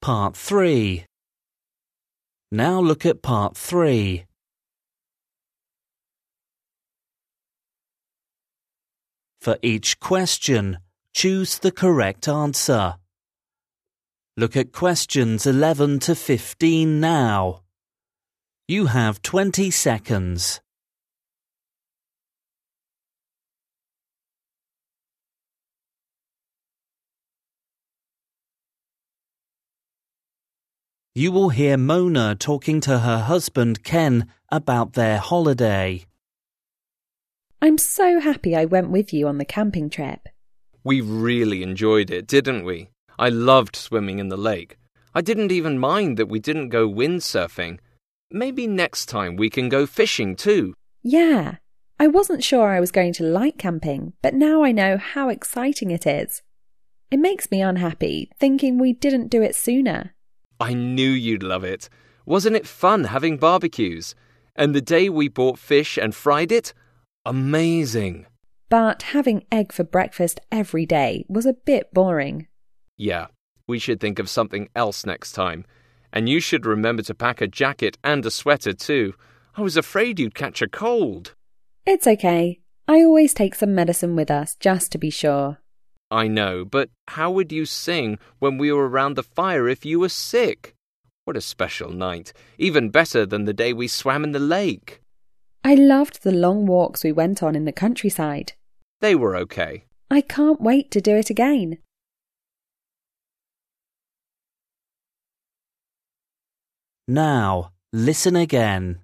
Part 3. Now look at Part 3. For each question, choose the correct answer. Look at questions 11 to 15 now. You have 20 seconds. You will hear Mona talking to her husband Ken about their holiday. I'm so happy I went with you on the camping trip. We really enjoyed it, didn't we? I loved swimming in the lake. I didn't even mind that we didn't go windsurfing. Maybe next time we can go fishing too. Yeah, I wasn't sure I was going to like camping, but now I know how exciting it is. It makes me unhappy thinking we didn't do it sooner. I knew you'd love it. Wasn't it fun having barbecues? And the day we bought fish and fried it? Amazing. But having egg for breakfast every day was a bit boring. Yeah, we should think of something else next time. And you should remember to pack a jacket and a sweater too. I was afraid you'd catch a cold. It's okay. I always take some medicine with us just to be sure. I know, but how would you sing when we were around the fire if you were sick? What a special night. Even better than the day we swam in the lake. I loved the long walks we went on in the countryside. They were okay. I can't wait to do it again. Now, listen again.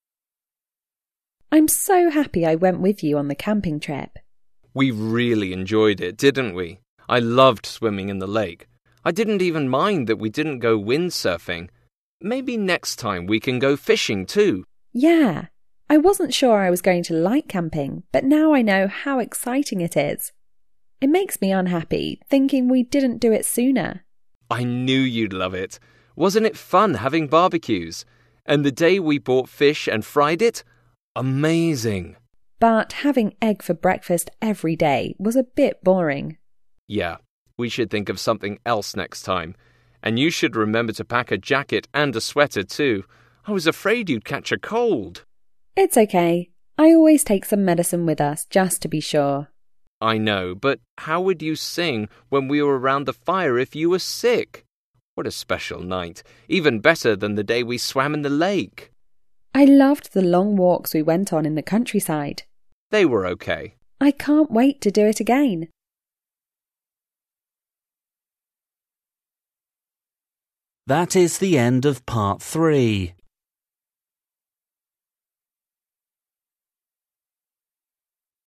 I'm so happy I went with you on the camping trip. We really enjoyed it, didn't we? I loved swimming in the lake. I didn't even mind that we didn't go windsurfing. Maybe next time we can go fishing too. Yeah, I wasn't sure I was going to like camping, but now I know how exciting it is. It makes me unhappy thinking we didn't do it sooner. I knew you'd love it. Wasn't it fun having barbecues? And the day we bought fish and fried it? Amazing. But having egg for breakfast every day was a bit boring. Yeah, we should think of something else next time. And you should remember to pack a jacket and a sweater too. I was afraid you'd catch a cold. It's okay. I always take some medicine with us just to be sure. I know, but how would you sing when we were around the fire if you were sick? What a special night. Even better than the day we swam in the lake. I loved the long walks we went on in the countryside. They were okay. I can't wait to do it again. That is the end of Part 3.